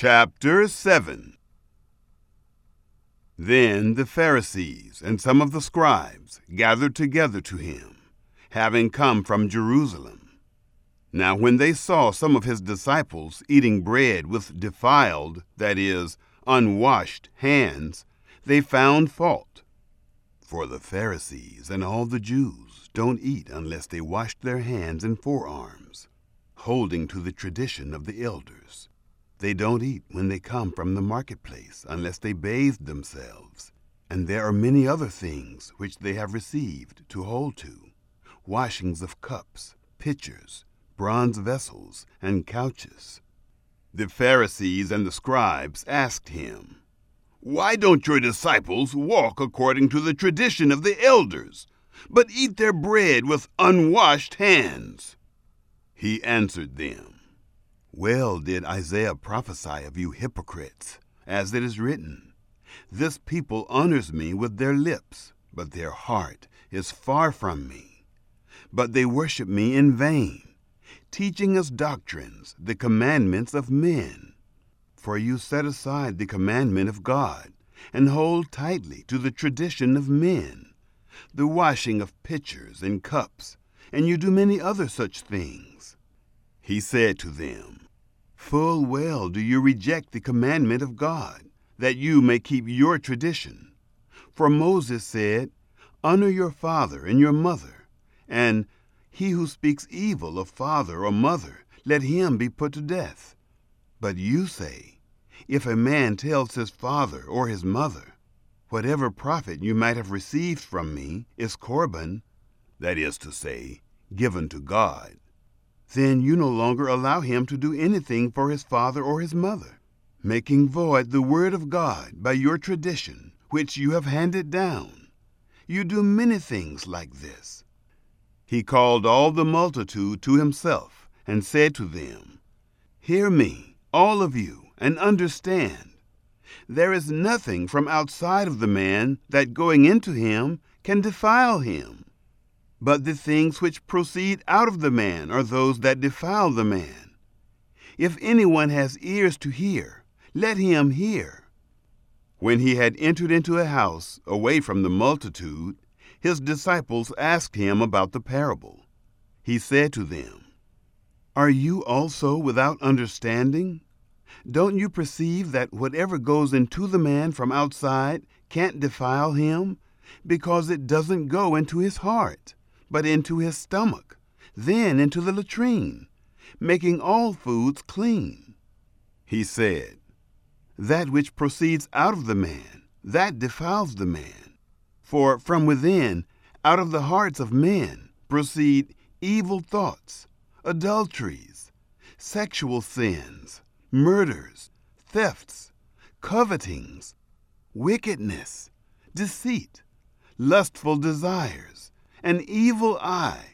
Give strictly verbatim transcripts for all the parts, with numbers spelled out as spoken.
Chapter seven. Then the Pharisees and some of the scribes gathered together to him, having come from Jerusalem. Now when they saw some of his disciples eating bread with defiled, that is, unwashed hands, they found fault. For the Pharisees and all the Jews don't eat unless they wash their hands and forearms, holding to the tradition of the elders. They don't eat when they come from the marketplace unless they bathe themselves. And there are many other things which they have received to hold to, washings of cups, pitchers, bronze vessels, and couches. The Pharisees and the scribes asked him, "Why don't your disciples walk according to the tradition of the elders, but eat their bread with unwashed hands?" He answered them, "Well did Isaiah prophesy of you hypocrites, as it is written, 'This people honors me with their lips, but their heart is far from me. But they worship me in vain, teaching as doctrines the commandments of men. For you set aside the commandment of God, and hold tightly to the tradition of men, the washing of pitchers and cups, and you do many other such things." He said to them, "Full well do you reject the commandment of God, that you may keep your tradition. For Moses said, 'Honor your father and your mother,' and 'He who speaks evil of father or mother, let him be put to death.' But you say, 'If a man tells his father or his mother, whatever profit you might have received from me is Corban,' that is to say, given to God, then you no longer allow him to do anything for his father or his mother, making void the word of God by your tradition, which you have handed down. You do many things like this." He called all the multitude to himself and said to them, "Hear me, all of you, and understand. There is nothing from outside of the man that going into him can defile him. But the things which proceed out of the man are those that defile the man. If anyone has ears to hear, let him hear." When he had entered into a house away from the multitude, his disciples asked him about the parable. He said to them, "Are you also without understanding? Don't you perceive that whatever goes into the man from outside can't defile him, because it doesn't go into his heart, but into his stomach, then into the latrine, making all foods clean?" He said, "That which proceeds out of the man, that defiles the man. For from within, out of the hearts of men, proceed evil thoughts, adulteries, sexual sins, murders, thefts, covetings, wickedness, deceit, lustful desires, an evil eye,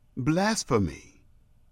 blasphemy,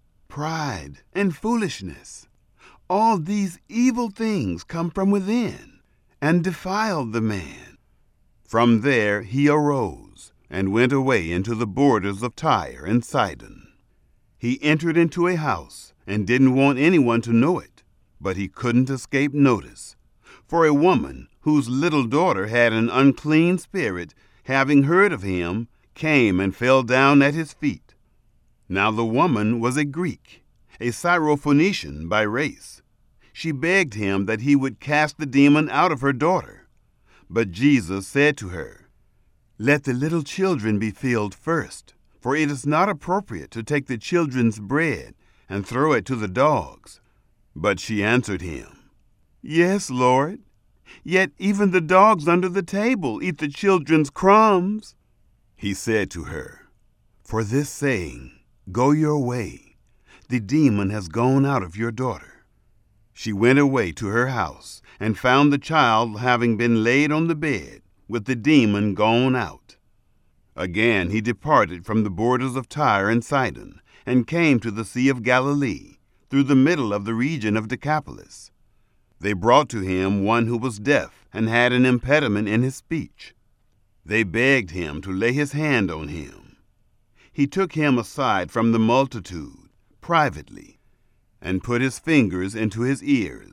pride, and foolishness. All these evil things come from within and defile the man." From there he arose and went away into the borders of Tyre and Sidon. He entered into a house and didn't want anyone to know it, but he couldn't escape notice. For a woman whose little daughter had an unclean spirit, having heard of him, came and fell down at his feet. Now the woman was a Greek, a Syrophoenician by race. She begged him that he would cast the demon out of her daughter. But Jesus said to her, "Let the little children be filled first, for it is not appropriate to take the children's bread and throw it to the dogs." But she answered him, "Yes, Lord, yet even the dogs under the table eat the children's crumbs." He said to her, "For this saying, go your way. The demon has gone out of your daughter." She went away to her house and found the child having been laid on the bed, with the demon gone out. Again he departed from the borders of Tyre and Sidon, and came to the Sea of Galilee, through the middle of the region of Decapolis. They brought to him one who was deaf and had an impediment in his speech. They begged him to lay his hand on him. He took him aside from the multitude, privately, and put his fingers into his ears,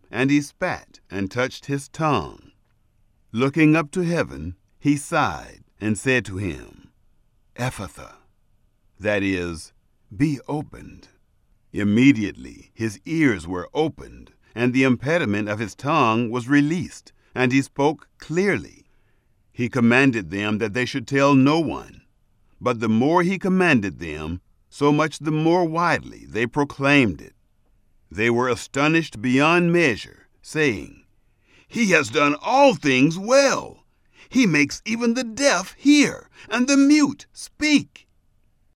and he spat and touched his tongue. Looking up to heaven, he sighed and said to him, Ephphatha, that is, be opened. Immediately his ears were opened, and the impediment of his tongue was released, and he spoke clearly. He commanded them that they should tell no one. But the more he commanded them, so much the more widely they proclaimed it. They were astonished beyond measure, saying, He has done all things well. He makes even the deaf hear, and the mute speak.